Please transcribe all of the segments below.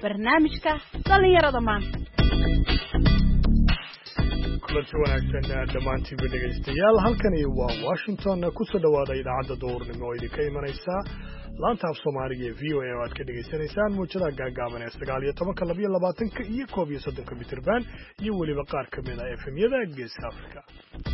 barnaamijka dhalinyarada maanta. kulanti wanaagsan dhammaantiinba dhegaystayaal halkani waa Washington ku soo dhawaada idaacadda duhurnimo oo idinka imanaysa laanta af Soomaaliga ee VOA oo aad ka dhageysanaysaan muujada gaagaaban ee 19 22 iyo 31 mitirban iyo waliba qaar ka mid ah FM-yada Geeska Afrika.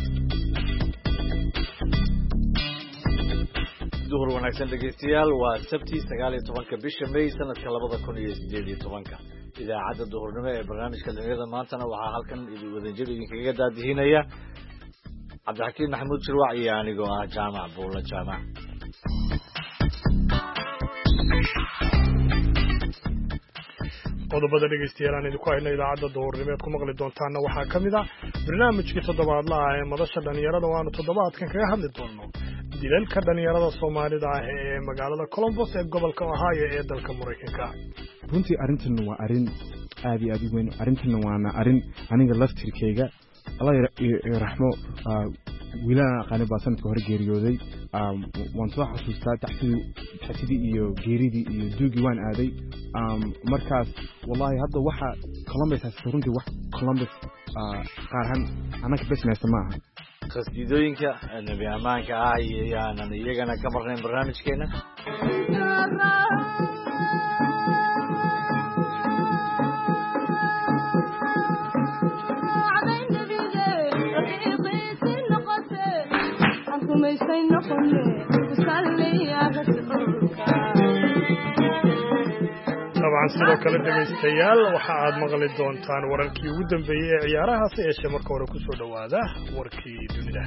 duhur wanaagsan dhegeystayaal waa sabti 19 bisha May sanadka 2018 idaacadda duhurnimo ee barnaamijka dhalinyarada maantana waxaa halkan wadajir idinkaga daadihinaya Cabdixakiin Maxamuud Shirwac iyo anigoo ah Jaamac Buula Jaamac. qodobada dhegeystayaal aan idinku hayno idaacadda duhurnimo ee ku maqli doontaana waxaa ka mid ah barnaamijkii toddobaadlaha ee madasha dhalinyarada oo aanu toddobaadkan kaga hadli doono dilalka dhalinyarada Soomaalida ah ee magaalada Columbus ee gobolka Ohio ee dalka Mareykanka. runtii arrintan waa arrin aad iyo aad u weyn. arrintan waana arrin aniga laftirkeyga Allah raxmo wiilana qani baa sanadka hore geeriyooday. waan soo xasuustaa taxsidii iyo geeridii iyo duugii waan aaday. markaas wallahi hadda waxa Columbus runtii wax Columbus qaarhan anaka business ma aha. qasdidooyinka nabi amaanka ah iyana iyagana ka marnay barnaamijkeena. طبعا sidoo kale dhegeystayaal waxa aad maqli doontaan wararkii ugu dambeeyay ee ciyaaraha ee marka hore ku soo dhawaada warkii dunida.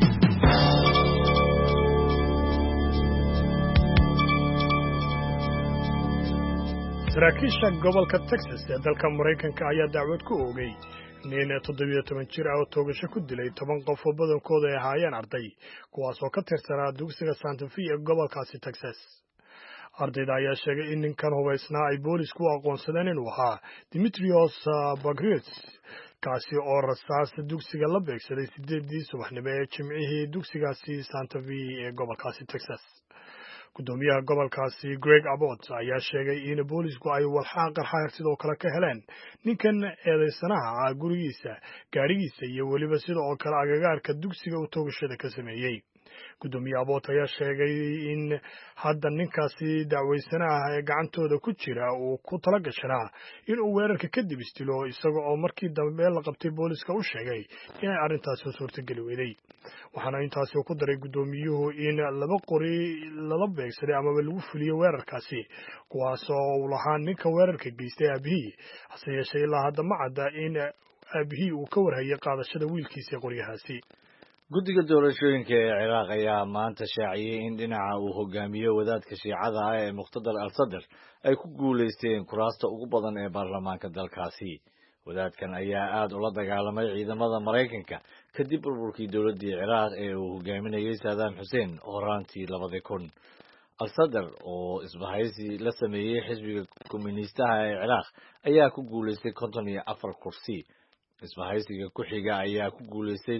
saraakiisha gobolka Texas ee dalka Mareykanka ayaa dacwad ku oogay nin 17 jir ah oo toogasho ku dilay 10 qof oo badankooda ay ahaayeen arday kuwaas oo ka tirsanaa dugsiga Santa Fe ee gobolkaasi Texas. ardayda ayaa sheegay in ninkan hubaysnaa ay boolisku aqoonsadeen inuu ahaa Dimitrios Bagrius kaasi oo rasaas dugsiga la beegsaday 8 subaxnimo ee Jimcihii dugsigaasi Santa Fe ee gobolkaasi Texas. gudoomiyaha gobolkaasi Greg Abbott ayaa sheegay in boolisku ay walxaaq qarxay sidoo kale ka heleen ninkan eedeysanaha gurigiisa gaarigiisa iyo waliba sidoo kale agagaarka dugsiga uu toogashada ka sameeyay. gudoomiyaha Abbott ayaa sheegay in hadda ninkaasi dacweysanaha ee gacantooda ku jira uu ku tala gashanaa in uu weerarka kadib istilo isaga oo markii dambe la qabtay booliska u sheegay inay arrintaasi suurtageli weyday. waxaana intaasi ku daray gudoomiyuhu in laba qori lala beegsaday ama lagu fuliyo weerarkaasi kuwaas oo uu lahaa ninka weerarka geystay aabihii hase yeeshee ilaa hadda ma cadda in aabihii uu ka warhayay qaadashada wiilkiisa qoryahaasi. guddiga doorashooyinka ee Ciraaq ayaa maanta shaaciyay in dhinaca uu hogaamiyo wadaadka Shiicada ah ee Muqtada al-Sadr ay ku guuleysteen kuraasta ugu badan ee baarlamaanka dalkaasi. wadaadkan ayaa aad ula dagaalamay ciidamada Mareykanka kadib burburkii dowladii Ciraaq ee uu hogaaminayay Saddam Hussein horaantii 2000. al-Sadr oo isbahaysi la sameeyay xisbiga komunistaha ee Ciraaq ayaa ku guuleystay 54 kursi. isbahaysiga ku xiga ayaa ku guuleystay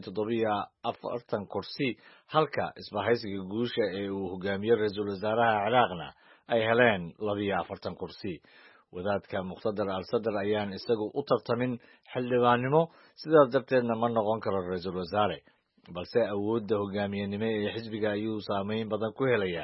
47 kursi halka isbahaysiga guusha ee uu hogaamiyo ra'iisul wasaaraha Ciraaqna ay heleen 42 kursi. wadaadka Muqtada al-Sadr ayaan isagu u tartamin xildhibaannimo sidaas darteedna ma noqon karo ra'iisul wasaare balse awoodda hogaamiyenimo ee xisbiga ayuu saameyn badan ku helayaa.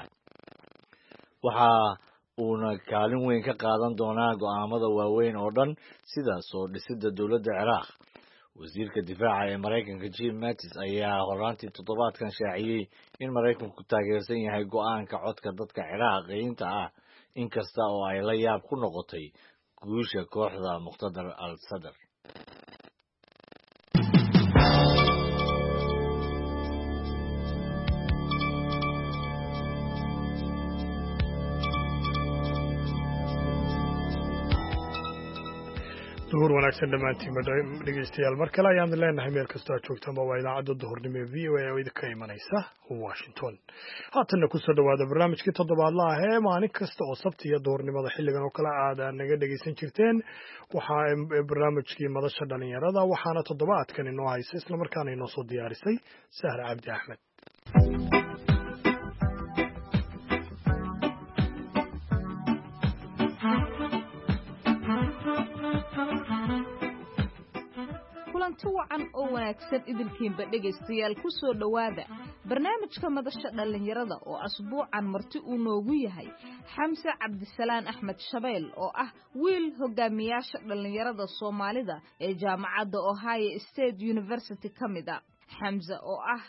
waxa uuna kaalin weyn ka qaadan doonaa go'aamada waaweyn oo dhan sida soo dhisidda dowladda Ciraaq. wasiirka difaaca ee Mareykanka Jim Mattis ayaa horaantii toddobaadkan shaaciyay in Mareykanku taageersan yahay go'aanka codka dadka Ciraaqiyiinta ah inkasta oo ay la yaab ku noqotay guusha kooxda Muqtada al-Sadr. duhur wanaagsan dhammaantiinba dhegeystayaal mar kale ayaan leenahay meel kastoo aad joogtaan waa idaacadda duhurnimo ee VOA oo idinka imanaysa Washington. haatanna ku soo dhawaada barnaamijkii toddobaadlaha ah ee maalin kasta oo sabti iyo duhurnimada xilligan oo kale aad naga dhegeysan jirteen. waxaa barnaamijkii madasha dhalinyarada waxaana toddobaadkan inoo haysa isla markaana inoo soo diyaarisay Sahra Cabdi Axmed. kulanti wacan oo wanaagsan idilkiinba dhegaystayaal ku soo dhowaada barnaamijka madasha dhallinyarada oo asbuucan marti uu noogu yahay xamse cabdisalaan axmed shabeel oo ah wiil hogaamiyaasha dhallinyarada soomaalida ee jaamacadda ohio state university ka mid a xamse oo ah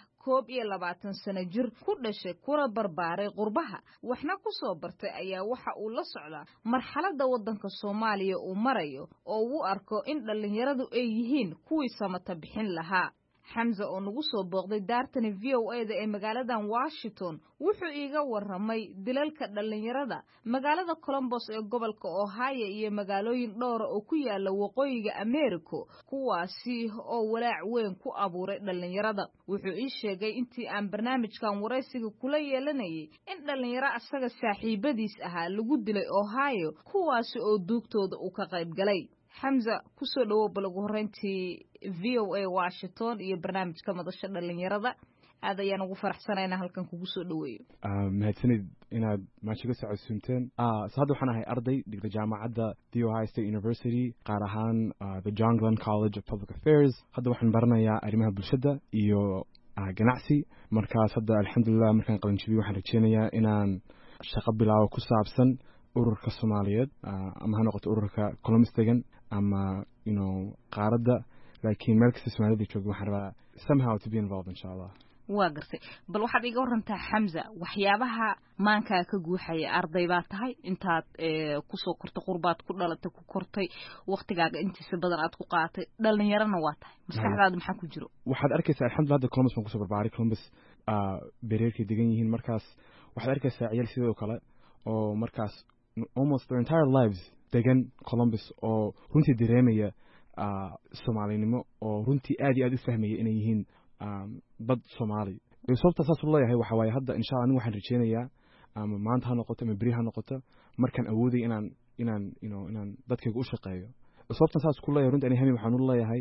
21 sano jir ku dhashay kuna barbaaray qurbaha waxna ku soo bartay ayaa waxa uu la socdaa marxaladda waddanka Soomaaliya uu marayo oo uu arko in dhalinyaradu ay yihiin kuwii samata bixin lahaa xamse oo nagu soo booqday daartani VOA-da ee magaaladan Washington wuxuu iiga waramay dilalka dhalinyarada magaalada Columbus ee gobolka Ohio iyo magaalooyin dhowr oo ku yaala waqooyiga America kuwaasi oo walaac weyn ku abuuray dhalinyarada wuxuu ii sheegay intii aan barnaamijkan wareysiga kula yeelanayay in dhalinyaro asaga saaxiibadiis ahaa lagu dilay Ohio kuwaasi oo duugtooda uu ka qayb galay xamse ku soo dhawow balagu horeyntii VOA Washington iyo barnaamijka madasha dhalinyarada aad ayaan ugu faraxsanaynaa halkan kugu soo dhaweeyo mahadsanid inaad maashiga socodsiinteen hadda waxaan ahay arday dhigta jaamacadda The Ohio State University qaar ahaan the John Glenn College of Public Affairs hadda waxaan baranayaa arrimaha bulshada iyo ganacsi markaas hadda alxamdulillah markaan qalinjibiyey waxaan rajeynayaa inaan shaqo bilaabo ku saabsan ururka Soomaaliyeed ama ha noqoto ururka Columbus degan ama qaaradda laakiin meel kasta Soomaalida joogto waxaan rabaa somehow to be involved inshallah waa gartay bal waxaad iga warantaa xamse waxyaabaha maankaa ka guuxaya arday baa tahay intaad ku soo kortay qurbaad ku dhalatay ku kortay waqtigaaga intiisa badan aad ku qaatay dhalinyarana waa tahay maskaxdaada maxaa ku jiro waxaad arkaysaa alxamdulillah hadda Columbus baan kusoo barbaaray Columbus bereerkay degan yihiin markaas waxaad arkaysaa ciyaal sidoo kale oo markaas almost their entire lives degan Columbus oo runtii dareemaya Soomaalinimo oo runtii aad iyo aad u fahmaya inay yihiin dad Soomaali sababta saas u leeyahay waxa waaye hadda insha Allah waxaan rajeynayaa ama maanta ha noqoto ama beri ha noqoto markaan awooday inaan dadkayga u shaqeeyo sababta saas ku leeyahay runtii aniga waxaan u leeyahay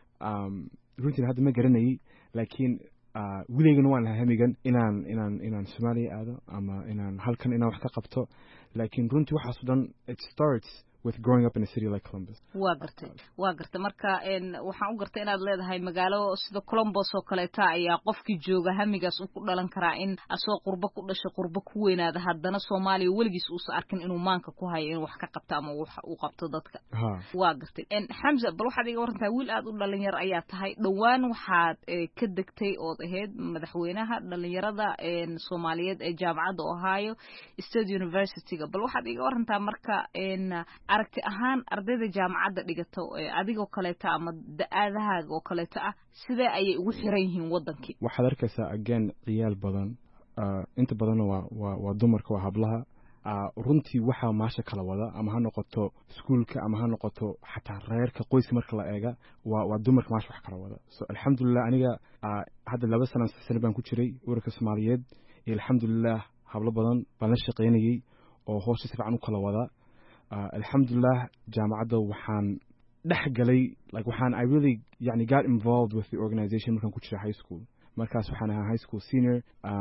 runtii hadda ma garanayay laakiin wilaygana waan lahaa hamigan inaan Soomaaliya aado ama inaan halkan inaan wax ka qabto laakiin runtii waxaas dhan it starts with growing up in a city like Columbus. waa gartay marka waxaan u gartay inaad leedahay magaalo sida Columbus oo kaleeta ayaa qofkii jooga hamigaas uu ku dhalan karaa in asoo qurbo ku dhashay qurbo ku weynaada haddana Soomaaliya weligiis uu arkin inuu maanka ku hayo in wax ka qabto ama wax uu qabto dadka waa gartay xamse bal waxaad iga warantaa wiil aad u dhalinyar ayaa tahay dhawaan waxaad ka degtay ood ahayd madaxweynaha dhalinyarada Soomaaliyeed ee jaamacadda Ohio State University bal waxaad iga warantaa marka aragti ahaan ardayda jaamacadda dhigato adigoo kaleeta ama da'adahaaga oo kaleeta ah sidee ayay ugu xiran yihiin wadankii waxaad arkaysaa again ciyaal badan inta badan waa dumarka waa hablaha runtii waxa maasha kala wada ama ha noqoto iskuulka ama ha noqoto xataa reerka qoyska marka la eega waa dumarka maasha wax kala wada so alxamdulillah aniga hadda 2 sano baan ku jiray ururka Soomaaliyeed iyo alxamdulillah hablo badan baan la shaqeynayay oo howsha si fiican u kala wada alxamdulillah jaamacadda waxaan dhex galay waxaan I really got involved with the organization markaan ku jiray high school markaas waxaan ahaa high school senior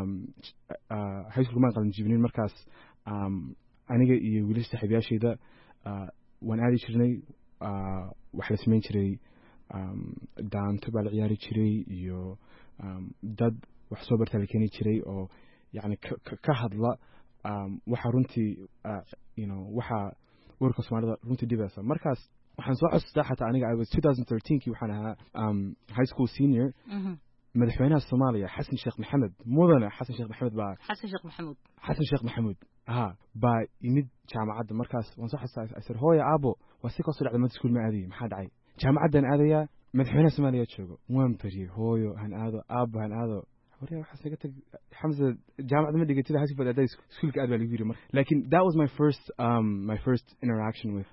high school maan qalin jibinin markaas aniga iyo wiilasha saaxiibayaashayda waan aadi jirnay wax la samayn jiray daanto baa la ciyaari jiray iyo dad wax soo bartaa la keeni jiray oo ka hadla waxa runtii waxa ururka Soomaalida runtii dhibaysa markaas waxaan soo xasuustaa xataa aniga I was 2013 waxaan ahaa high school senior madaxweynaha Soomaaliya Xasan Sheekh Maxamed mudane Xasan Sheekh Maxamuud baa imid jaamacadda markaas waan soo xasuustaa asir hooyo aabo waa si kasoo dhacday iskuul ma aadayay maxaa dhacay jaamacaddan aadaya madaxweynaha Soomaaliya joogo waan bariyay hooyo han aado aabo han aado wariya waxa saga tag Xamza jaamacadda ma dhigatay high school aday iskuulka aad baa lagu yiri laakiin that was my first interaction with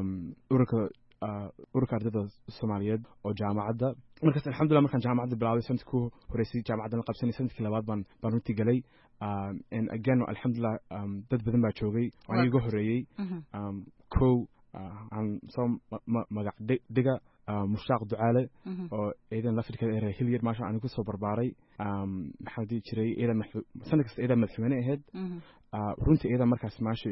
ururka ardayda Soomaaliyeed oo jaamacadda markaas alxamdulillah markaan jaamacadda bilaabay sanadkii ku horeysay jaamacadda la qabsanay sanadkii labaad baan runtii galay and again alxamdulillah dad badan baa joogay oo iga horeeyay aan soo magac diga mushtaaq ducaale oo ciidan lafirka ee Hilliard maasha aan ku soo barbaaray maxaa dii jiray ciidan sanad kasta ciidan madaxweyne ahayd runtii ciidan markaas maashi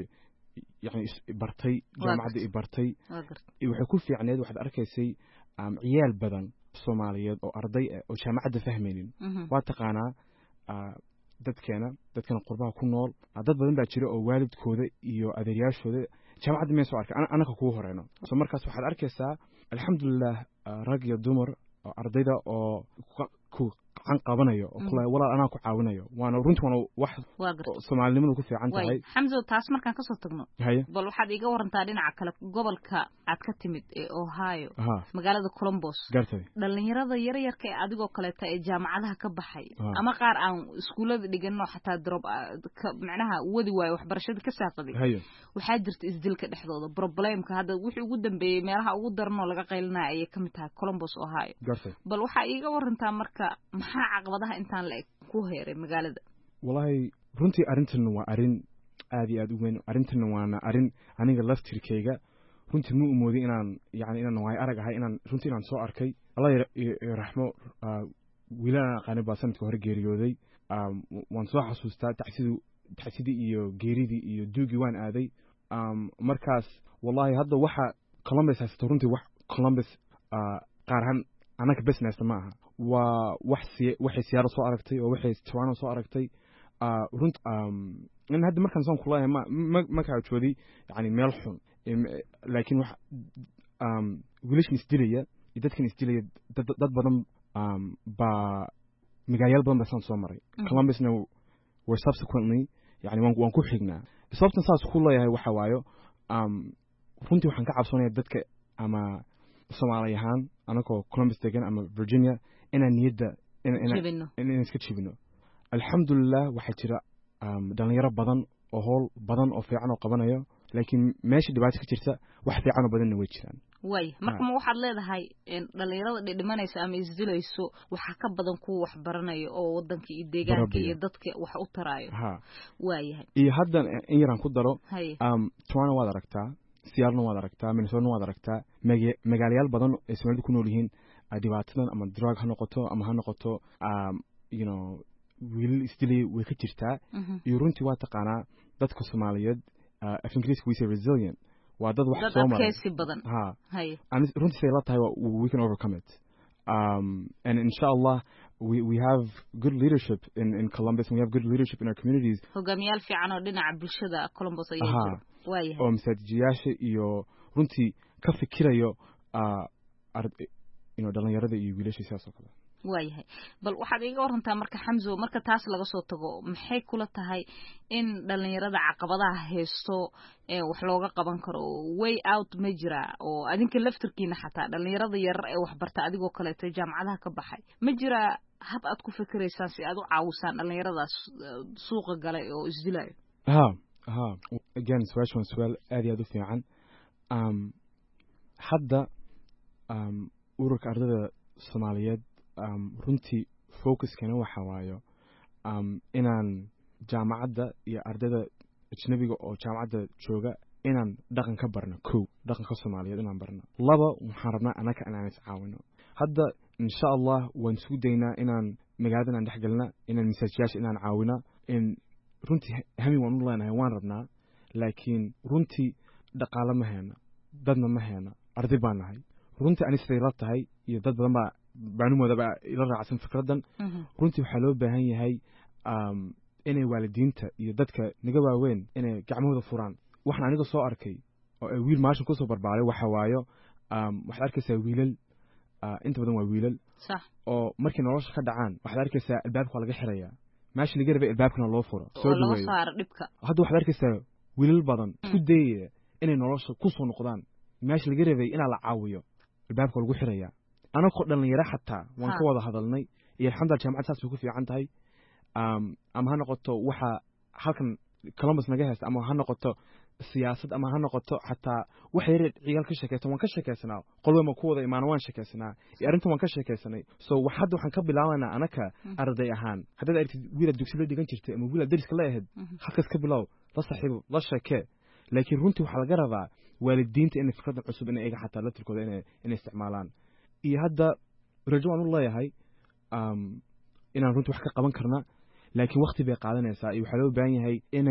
bartay jaamacadda bartay waxay ku fiicneed waxaad arkaysay ciyaal badan Soomaaliyeed oo arday oo jaamacadda fahmaynin waa taqaanaa dadkeena qurbaha ku nool dad badan baa jira oo waalidkooda iyo adeeryaashooda jaamacadda meesoo arkay anaka kugu horeyno so markaas waxaad arkaysaa alxamdulilah rag iyo dumar oo ardayda oo ku gacan qabanayo oo kula walaal anaa ku caawinayo waana runtii waana wax Soomaalinimadu ku fiican tahay Xamzo taas markaan ka soo tagno bal waxaad iga warantaa dhinaca kale gobolka aad ka timid ee Ohio magaalada Columbus dhalinyarada yaryarka ee adigoo kaleeta ee jaamacadaha ka baxay ama qaar aan iskuulada dhigano xataa drop macnaha wadi waayo waxbarashada ka saaqaday waxaa jirta isdilka dhexdooda problemka hadda wixii ugu dambeeyay meelaha ugu darno laga qaylinaa ay ka mid tahay Columbus Ohio bal waxaa iga warantaa marka maxaa caqabadaha intaan la ku heeray magaalada wallahi runtii arintan waa arin aad iyo aad u weyn arintan waana arin aniga laftirkeyga runtii ma umoodi inaan waay arag ahay runtii inaan soo arkay Allah raxmo wiilana qaani baa sanadkii hore geeriyooday waan soo xasuustaa taxsidii iyo geeridii iyo duugii waan aaday markaas wallahi hadda waxa Columbus haysto runtii wax Columbus qaarhan anaka business ma aha waa waxay siyaaro soo aragtay oo waxay Toronto soo aragtay runt in hadda markaan soo kulahay ma ka joodi meel xun laakiin wax wiilashii isdilaya dadkan isdilaya dad badan ba magaalayaal badan baan soo maray Columbusna were subsequently waan ku xignaa sababtan saas ku leeyahay waxa waayo runtii waxaan ka cabsanayaa dadka ama Soomaaliyahan anagoo Columbus degan ama Virginia inaan niyadda inaan iska jibino alxamdulilah waxaa jira dhalinyaro badan oo howl badan oo fiican oo qabanayo laakiin meesha dhibaato ka jirta wax fiican oo badanna way jiraan marka ma waxaad leedahay dhalinyarada dhimanaysa ama isdilayso waxa ka badan kuwa wax baranayo oo wadanka iyo deegaanka iyo dadka wax u taraayo iyo hadda in yaraan ku daro Toronto waad aragtaa Seattle waad aragtaa Minnesota waad aragtaa magaalayaal badan ee Soomaalidu ku nool yihiin dhibaatadan ama drug ha noqoto ama ha noqoto wiil isdilay way ka jirtaa iyo runtii waa taqaanaa dadka Soomaaliyeed af Ingiriiska we say resilient waa dad wax soo maray runtii say la tahay we can overcome it and inshallah we have good leadership in Columbus and we have good leadership in our communities hogaamiyaal fiican oo dhinaca bulshada Columbus ayaa jira oo masaajiyaasha iyo runtii ka fikirayo dhalinyarada iyo wiilasha sidaas oo kale waayahay bal waxaad iga warantaa marka Xamzo marka taas laga soo tago maxay kula tahay in dhalinyarada caqabadaha haysto ee wax looga qaban karo way out ma jira oo adinka laftirkiina xataa dhalinyarada yar ee wax barta adigoo kale ee jaamacadaha ka baxay ma jira hab aad ku fikiraysaan si aad u caawisaan dhalinyaradaas suuqa galay oo isdilayo again su'aal aad iyo aad u fiican hadda ururka ardayda Soomaaliyeed runtii focuskana waxa waayo inaan jaamacadda iyo ardayda ajnabiga oo jaamacadda jooga inaan dhaqan ka barno dhaqanka Soomaaliyeed inaan barno laba waxaan rabnaa anaka inaan is caawino hadda insha Allah waan isku daynaa inaan magaalada aan dhexgalna inaan masaajiyaasha inaan caawina in runtii hami waan u leenahay waan rabnaa laakiin runtii dhaqaale ma hayna dadna ma hayna arday baan nahay runtii ani siday la tahay iyo dad badan baa baanumooda baa ila raacsan fikradan runtii waxaa loo baahan yahay inay waalidiinta iyo dadka naga waaweyn inay gacmahooda furaan waxaan aniga soo arkay oo ay wiil maashin kusoo barbaaray waxa waayo waxaad arkaysaa wiilal inta badan waa wiilal oo markay nolosha ka dhacaan waxaad arkaysaa albaabka waa laga xirayaa meesha laga rabay albaabkana loo furo soo dhaweeyo hadda waxaad arkaysaa wiilal badan isku dayaya inay nolosha kusoo noqdaan meesha laga rabay inaa la caawiyo albaabka lagu xirayaa anagoo dhalinyaro xataa waan ka wada hadalnay iyo alxamdulilah jaamacad saas bay ku fiican tahay ama ha noqoto waxa halkan Columbus naga haysta ama ha noqoto siyaasad ama ha noqoto xataa wax yar ciyaal ka sheekaysan waan ka sheekaysanaa qolba ku wada imaan waan sheekaysanaa iyo arintan waan ka sheekaysanay so hadda waxaan ka bilaabanaa anaka arday ahaan hadda aragtid wiil dugsiga dhigan jirtay ama wiil dariska la ahayd halkaas ka bilow la saaxiibo la sheekay laakiin runtii waxa laga rabaa waalidiinta in fikrad cusub in ay xataa la tirkooda inay isticmaalaan iyo hadda rajo aan u leeyahay inaan runtii wax ka qaban karna laakiin waqti bay qaadanaysaa iyo waxa loo baahan yahay in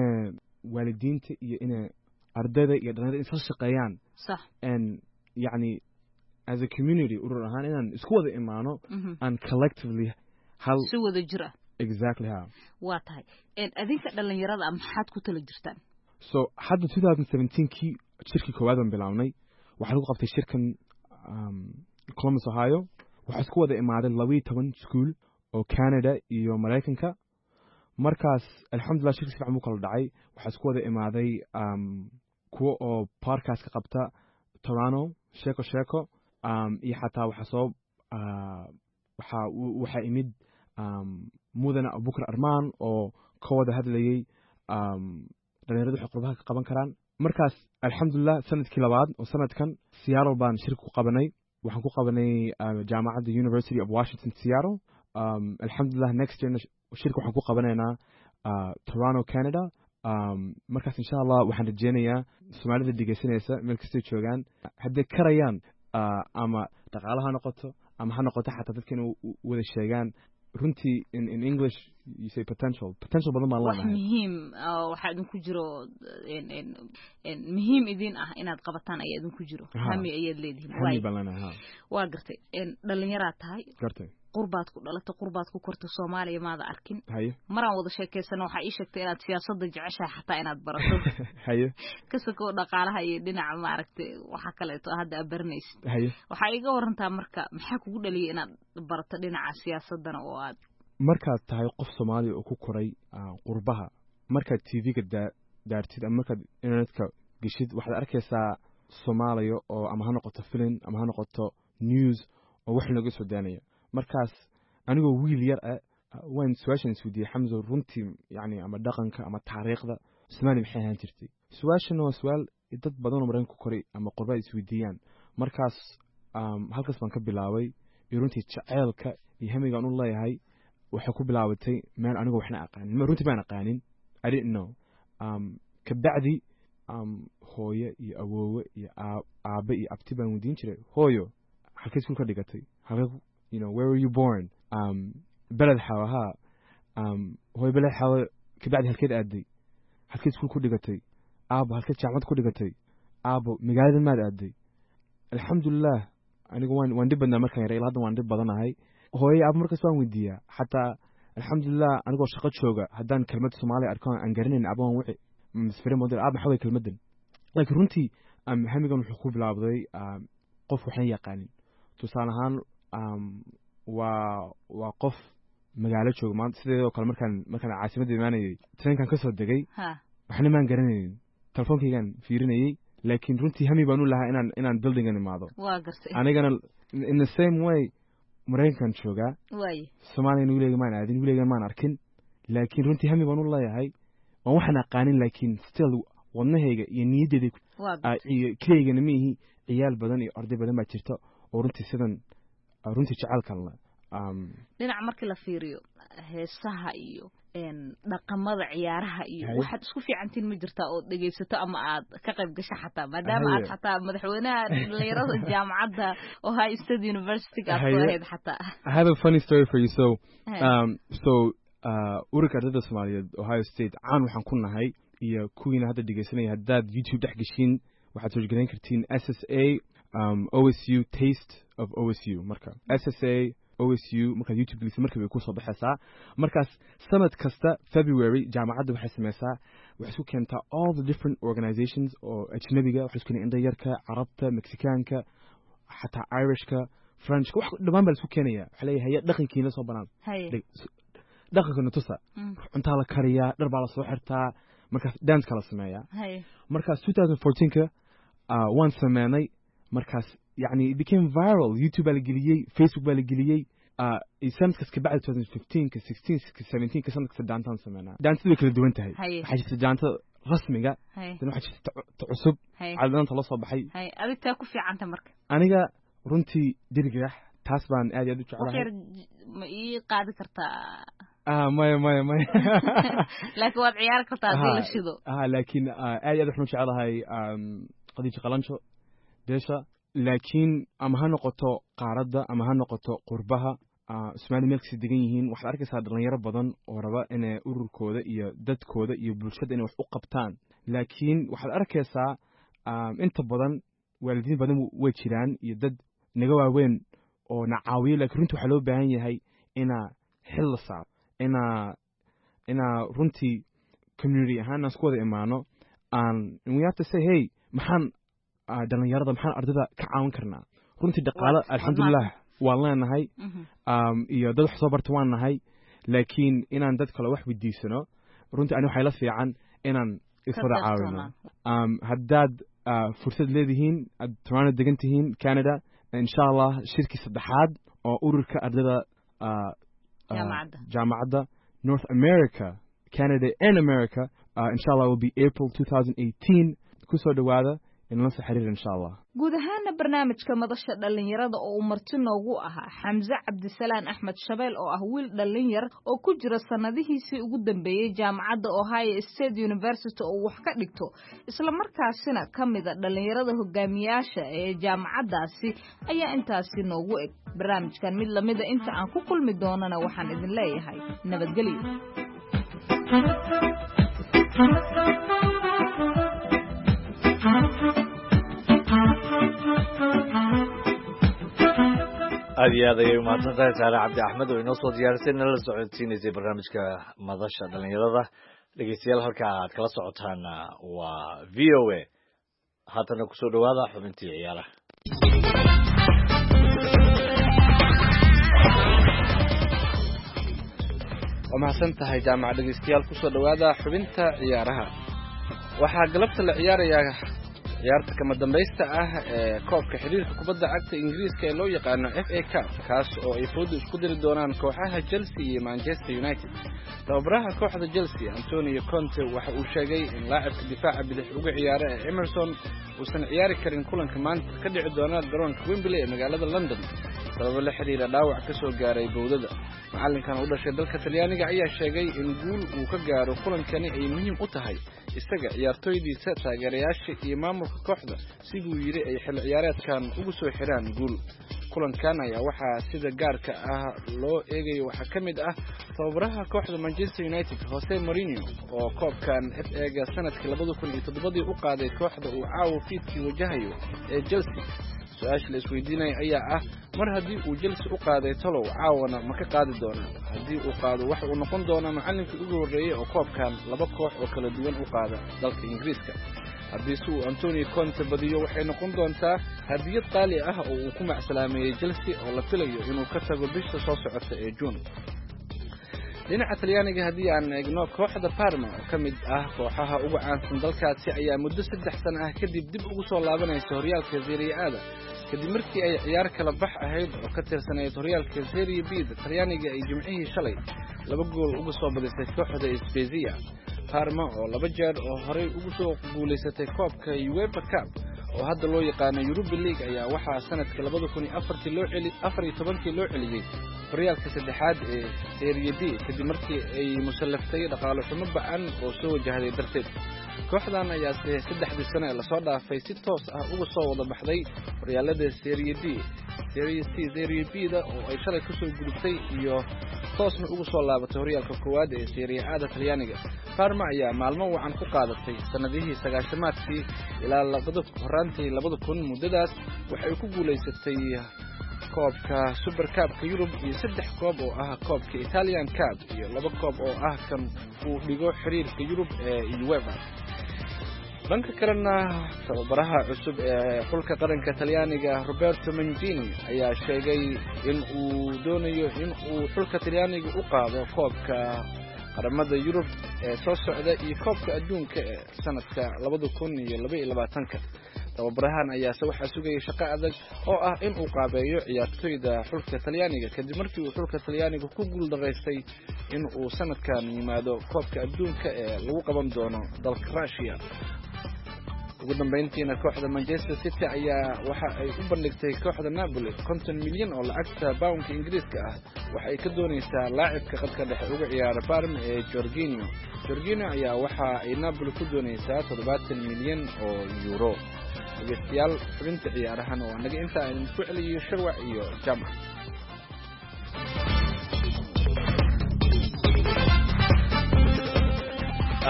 waalidiinta iyo in ardayda iyo dhalinyarada isla shaqeeyaan صح and يعني as a community urur ahaan inaan isku wada imaano and collectively hal si wada jira exactly how waa tahay adinka dhalinyarada maxaad ku tala jirtaan so hadda 2017kii shirkii koowaad aan bilawnay waxaa lagu qabtay shirkan Columbus Ohio waxaa isku wada imaaday 12 school oo Canada iyo Mareykanka markaas alxamdulillah shirkii fiican uu kala dhacay waxaa isku wada imaaday kuwa oo podcast ka qabta Toronto sheeko iyo xataa waxa imid mudana Abubakar Armaan oo ka wada hadlayay dhalinyaradu waxay qurbaha ka qaban karaan markaas alxamdulillah sanadkii labaad oo sanadkan Seattle baan shirku qabanay waxaan ku qabanay jaamacadda University of Washington Seattle alxamdulillah next year shirku waxaan ku qabanaynaa Toronto Canada markaas insha Allah waxaan rajeynayaa Soomaalida dhegeysanaysa meel kasta joogaan hadday karayaan ama dhaqaalaha noqoto ama ha noqoto xataa dadka inay wada sheegaan runtii in English you say potential badan baan leenahay muhiim waxa idinku jiro muhiim idin ah inaad qabataan ayaa idinku jiro hami ayaad leedihiin waa gartay dhalinyarada tahay gartay qurbaad ku dhalatay qurbaad ku kortay Soomaaliya maada arkin maraan wada sheekeysano waxa ii sheegtay inaad siyaasadda jeceshahay xataa inaad barato kasoo dhaqaalaha iyo dhinaca maaragtay waxa kale oo hadda abarnaysid waxa iga warantaa marka maxaa kugu dhaliyay inaad barato dhinaca siyaasadana oo aad markaad tahay qof Soomaali oo ku koray qurbaha markaad TV-ga daartid ama markaad internetka gishid waxaad arkaysaa Soomaaliya oo ama ha noqoto film ama ha noqoto news oo wax laga soo daanaya markaas anigoo wiil yar ah waan su'aashan isweydiiyay Xamza runtii yani ama dhaqanka ama taariikhda Soomaaliya maxay ahaan jirtay su'aashan waa su'aal dad badan oo Mareykanka ku koray ama qurba isweydiiyaan markaas halkaas baan ka bilaabay runtii jaceelka iyo hamiga aan u leeyahay waxay ku bilaabatay meel anigu waxna aqaanin ma runtii baan aqaanin I didn't know kabacdi hooyo iyo awoowe iyo aabe iyo abti baan weydiin jiray hooyo halkee iskuul ka dhigatay halkee you know where were you born beled xawaha hooyo beled xawa kabacdi halkeed aaday halkee iskuul ku dhigatay aabo halkee jaamacad ku dhigatay aabo magaalada maad aaday alxamdulillah anigu waan dhib badnaa markaan yaray ilaa hadda waan dhib badanahay hooyo aabo markaas waan weydiiyaa xataa alxamdulillah anigoo shaqo jooga haddaan kelmad Soomaali arko aan garanayn abo aan wixii misfire model aabo maxaa way kelmadan laakiin runtii hamigan wuxuu ku bilaabday qof waxaan yaqaanin tusaale ahaan waa qof magaalo jooga maanta sideedoo kale markaan caasimadda imaanayay trainkan ka soo degay waxna maan garanaynin telefoonkaygaan fiirinayay laakiin runtii hami baan u lahaa inaan buildingan imaado anigana in the same way Mareykankan joogaa Soomaaliyana wilayga maan aadin wilayga maan arkin laakiin runtii hami baan u leeyahay waan waxaan aqaanin laakiin still wadnahayga iyo niyaddeeda keliyaygana miihi ciyaal badan iyo arday badan baa jirta oo runtii sidan runtii jecelkan dhinaca markii la fiiriyo heesaha iyo dhaqamada ciyaaraha iyo waxaad isku fiicantiin ma jirtaa oo dhageysato ama aad ka qayb gasho xataa maadaama aad xataa madaxweynaha dhalinyarada jaamacadda Ohio State University aad ku ahayd xataa I have a funny story for you so ururka ardayda Soomaaliyeed Ohio State caan waxaan ku nahay iyo kuwiina hadda dhageysanaya haddaad YouTube dhex gashiin waxaad soo gelin kartiin SSA OSU Taste of OSU marka SSA OSU marka YouTube geliso marka way ku soo baxaysaa markaas sanad kasta February jaamacadda waxay sameeysaa waxay isku keentaa all the different organizations oo ajnabiga waxay isku keenayaan indhayarka Carabta Mexicaanka xataa Irishka Frenchka wax dhammaan baa isku keenaya waxa leeyahay dhaqankiina soo banaan dhaqanka tusa cunta la kariyaa dhar baa la soo xirtaa markaas dance kala sameeyaa markaas 2014ka waan sameynay markaas يعني it became viral YouTube baa la geliyay Facebook baa la geliyay sanadkaas ka bacdi 2015 ka 16 ka 17 ka sanadkaas daantaan sameynaa daantada way kala duwan tahay waxaa jirta daanta rasmiga dan waxaa jirta cusub caddaanta la soo baxay adiga ku fiicanta marka aniga runtii dirigax taas baan aad iyo aad u jeclahay ma ii qaadi kartaa maya laakiin waad ciyaar kartaa hadii la shido laakiin aad iyo aad waxaan u jeclahay qadiij qalanjo beesha laakiin ama ha noqoto qaaradda ama ha noqoto qurbaha Soomaali meel kasi degan yihiin waxaad arkaysaa dhalinyaro badan oo raba inay ururkooda iyo dadkooda iyo bulshada inay wax u qabtaan laakiin waxaad arkaysaa inta badan waalidiin badan way jiraan iyo dad naga waaweyn oo na caawiyo laakiin runtii waxaa loo baahan yahay inaa xil la saaro inaa runtii community ahaan aan isku wada imaano we have to say hey maxaan dhalinyarada maxaan ardayda ka caawin karnaa runtii dhaqaale alxamdulilah waan leenahay iyo dad wax soo barta waan nahay laakiin inaan dad kale wax weydiisano runtii ani waxay la fiican inaan iswada caawino haddaad fursad leedihiin aad Toronto degan tihiin Canada insha Allah shirki saddexaad oo ururka ardayda jaamacadda North America Canada and America insha Allah will be April 2018 kusoo dhawaada in la xiriir insha Allah guud ahaan barnaamijka madasha dhalinyarada oo uu marti noogu ahaa Xamse Cabdisalaan Axmed Shabeel oo ah wiil dhalinyar oo ku jira sanadihiisii ugu dambeeyay jaamacadda Ohio State University oo wax ka dhigto isla markaasina kamida dhalinyarada hogaamiyaasha ee jaamacaddaasi ayaa intaasi noogu eg barnaamijkan mid lamida inta aan ku kulmi doonana waxaan idin leeyahay nabadgelyo aad iyo aad ayay umahadsan tahay saare cabdi axmed oo inoo soo diyaarisay nala socodsiinaysay barnaamijka madasha dhalinyarada dhegeystayaal halka aad kala socotaan waa v o a haatana kusoo dhawaada xubintii ciyaaraha waa mahadsan tahay jaamac dhegeystayaal kusoo dhawaada xubinta ciyaaraha waxaa galabta la ciyaarayaa ciyaarta kama dambaysta ah ee koobka xiriirka kubadda cagta Ingiriiska ee loo yaqaano FA Cup kaas oo ay foodo isku diri doonaan kooxaha Chelsea iyo Manchester United. tababaraha kooxda Chelsea Antonio Conte waxa uu sheegay in laacibka difaaca bidix uga ciyaara Emerson uusan ciyaari karin kulanka maanta ka dhici doona garoonka Wembley ee magaalada London sabab la xiriira dhaawac ka soo gaaray bowdada. macalinkan u dhashay dalka Talyaaniga ayaa sheegay in guul uu ka gaaro kulankani ay muhiim u tahay isaga ciyaartoydiisa taageerayaasha iyo maamulka kooxda sidoo yiri ay xil ciyaareedkan ugu soo xiraan guul. kulankan ayaa waxaa sida gaarka ah loo eegayo waxa kamid ah tababaraha kooxda Manchester United Jose Mourinho oo koobkan FA-ga sanadkii 2007 u qaaday kooxda uu caawo fiidkii wajahayo ee Chelsea. su-aasha la isweydiinay ayaa ah mar haddii uu Chelsea u qaaday talow caawana ma ka qaadi doonaa haddii uu qaado waxa uu noqon doonaa macallinkii ugu horeeyay oo koobkan laba koox oo kala duwan u qaada dalka Ingiriiska. haddii uu Antonio Conte badiyo waxay noqon doontaa hadiyad qaali ah oo uu ku macsalaameeyay Chelsea oo la filayo inuu ka tago bisha soo socota ee June. dhinaca Talyaaniga haddii aan eegno kooxda Parma oo kamid ah kooxaha ugu caansan dalkaasi ayaa muddo 3 sano ah kadib dib ugu soo laabanaysa horyaalka Serie A kadib markii ay ciyaar kala bax ahayd oo ka tirsaneyd horyaalka Serie B Talyaaniga ay jimcihii shalay 2 gool uga soo badisay kooxda Spezia. Parma oo 2 jeer oo horey ugu soo guuleysatay koobka UEFA Cup oo hadda loo yaqaan Europa League ayaa waxaa sanadka 2014 loo celiyay horyaalka saddexaad ee Serie B kadib markii ay musallaftay dhaqaale xumo ba'an oo soo wajahday darteed. kooxdan ayaa 3 sano la soo dhaafay si toos ah uga soo wada baxday horyaalada Serie D, Serie C, Serie B oo ay shalay ku soo gudubtay iyo toosna uga soo laabatay horyaalka koowaad ee Serie A Talyaaniga. Parma ayaa maalmo wacan ku qaadatay sanadihii 90-maadkii ilaa horaantii 2000 muddadaas waxay ku guuleysatay koobka Super Cup-ka Europe iyo 3 koob oo ah koobka Italian Cup iyo 2 koob oo ah kan uu dhigo xiriirka Europe ee UEFA. dhanka kalena tababaraha cusub ee xulka qaranka Talyaaniga Roberto Mancini ayaa sheegay in uu doonayo in uu xulka Talyaaniga u qaado koobka qaramada Europe ee soo socda iyo koobka adduunka ee sanadka 2022. tababarahan ayaa waxa sugay shaqo adag oo ah in uu qaabeeyo ciyaartoyda xulka Talyaaniga kadib markii uu xulka Talyaaniga ku guul daraystay in uu sanadkan yimaado koobka adduunka ee lagu qaban doono dalka Russia. ugu dambeyntiina kooxda Manchester City ayaa waxa ay u bandhigtay kooxda Napoli 50 milyan oo lacagta pound Ingiriiska ah waxa ay ka doonaysaa laacibka qadka dhexe uga ciyaara Parma ee Jorginho ayaa waxa ay Napoli ku doonaysaa 70 milyan oo euro. dhegeystayaal xubinta ciyaarahan oo anaga inta aan ku celiyo Sharwac iyo Jamac.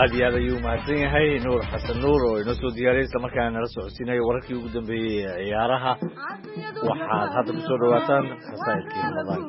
aad iyo aad ayuu mahadsan yahay nuur xasan nuur oo inoo soo diyaariyay isla markaana nala socodsiinayo wararkii ugu dambeeyey ee ciyaaraha waxaad hadda ku soo dhawaataan khasaa'idkii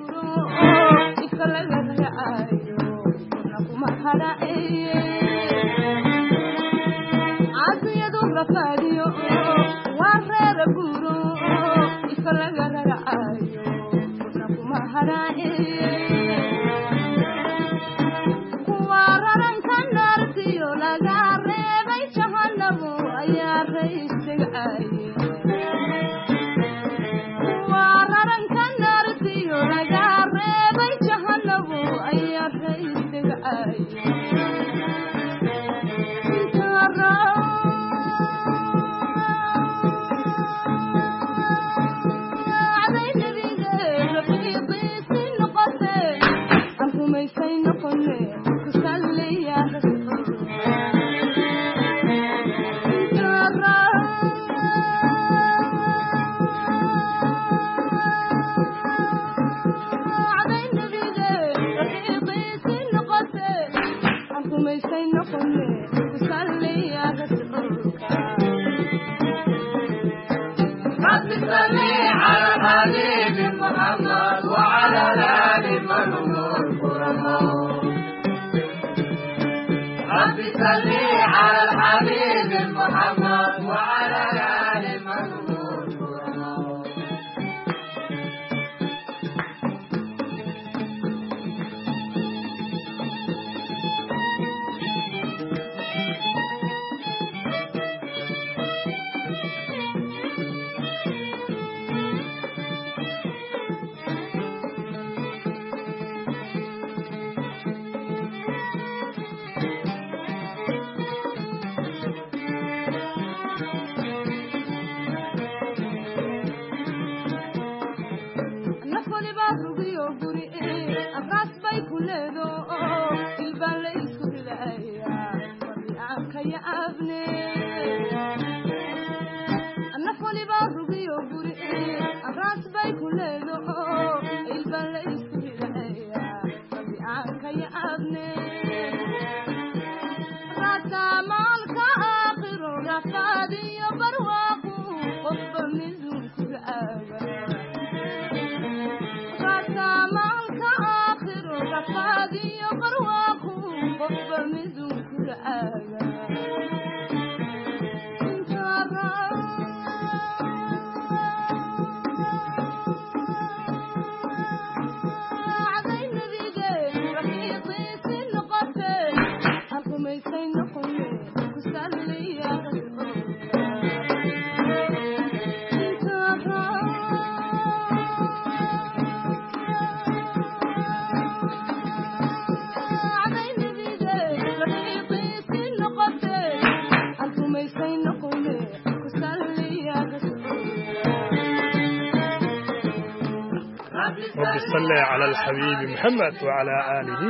صلى على الحبيب محمد وعلى آله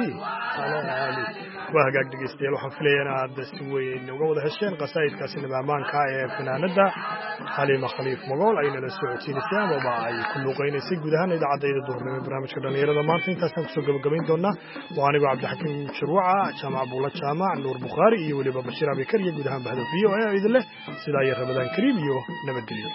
وهاجاك دقيستيل waxaan filayaa aad si weyn uga wada hesheen qasaa'idkaasi nabamaanka ee fanaanada Xaliima Khaliif Magool ayna la socodsiinaysaa ama ay ku luqeynaysaa guud ahaan idaacadda duhurnimo barnaamijka dhalinyarada maanta intaasaan kusoo gabagabayn doonaa waa anigu Cabdixakiim Shirwaca Jaamac Buula Jaamac Nuur Bukhari iyo waliba Bashiir Abikar iyo guud ahaan bahdafiyo ee idin leh sidaa iyo Ramadaan Kariim iyo nabadgelyo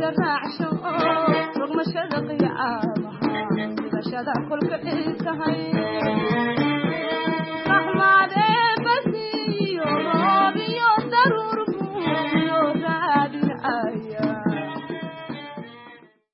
كل